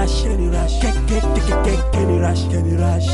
Rush, Kenny Rush, Kenny Rush, Kenny Rush.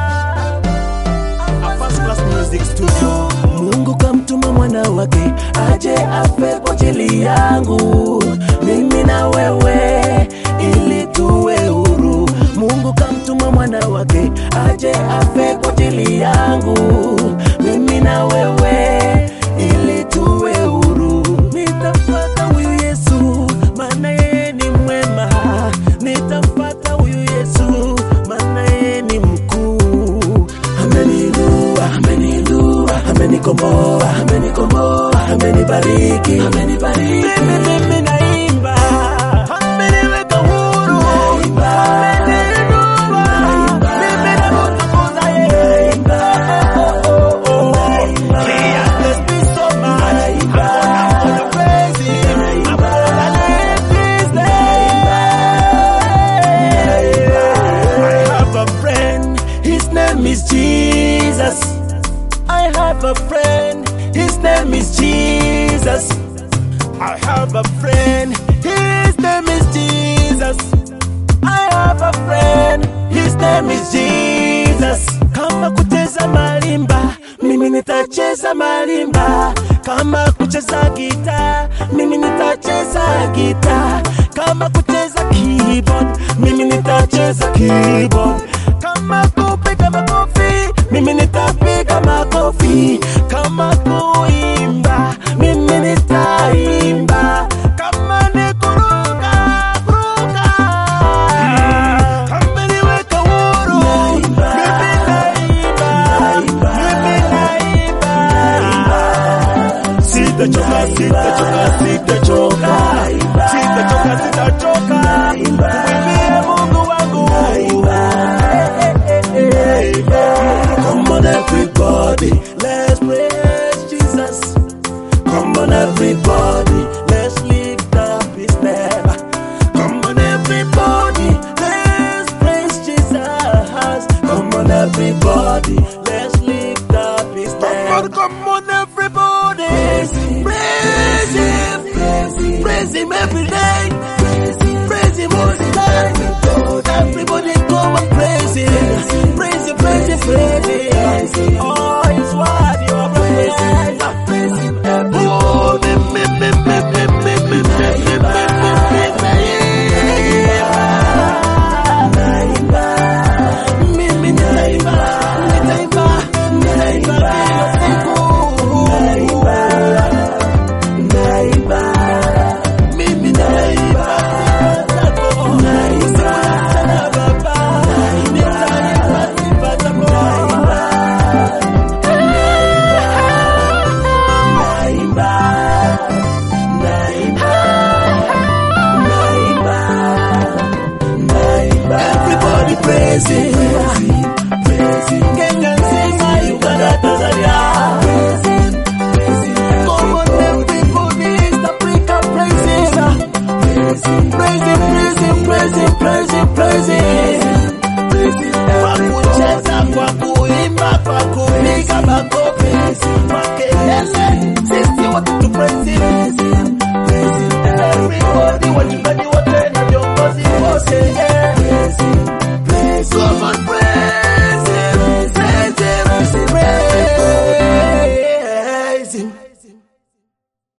A first class music studio. Mungu kamtuma mwana wake aje afe kwa ajili yangu, mimi na wewe, ili tuwe huru. Mungu kamtuma mwana wake aje afe kwa ajili yangu, mimi na wewe, ili tuwe huru. Nitafuata huyu Yesu maana yeye ni mwema, nitafuata huyu Yesu maana yeye ni mkuu. Ameninua, ameninua, amenikomboa, amenikomboa, amenibariki, amenibariki. Mimi naimba, ameniweka huru, ameninua, mimi namtukuza yeye. He has blessed me so much, I'm gonna praise him, I'm gonna lift his name. I have a friend, his name is Jesus. I have a friend, his name is Jesus. I have a friend, his name is Jesus. I have a friend, his name is Jesus. Kama kucheza marimba, mimi nitacheza marimba. Kama kucheza gita, mimi nitacheza gita. Kama kucheza keyboard, mimi nitacheza keyboard. Kama kupiga makofi, mimi nitapiga makofi. Kama kuimba, mimi nitaimba. Kama ni kuruka, kuruka. Ameniweka huru, mimi naimba, mimi naimba. Sitachoka, sitachoka, sitachoka. Sitachoka, sitachoka. Kumwimbia Mungu wangu. Come on everybody, let's praise Jesus. Come on everybody, let's lift up his name. Come on everybody, let's praise Jesus. Come on everybody, let's lift up his name. Come on everybody, praise him, praise him every day, praise him all the time. Everybody come and praise him, praise him, praise him, praise him. Oh, it's what you are praising. Praise him every day. Oh, praise him, praise him. Kenya nzima, Uganda, Tanzania. Praise him, praise him. Come on everybody, East Africa, praise him. Praise him, praise him, praise him, praise him, praise him, praise him. Praise him. Kwa kucheza, kwa kuimba, kwa kupiga makofi, makelele, sisi wote tu praise him. Praise him, everybody, wachungaji wote na viongozi wote. Praise him. Come on, praise him, praise him, praise him.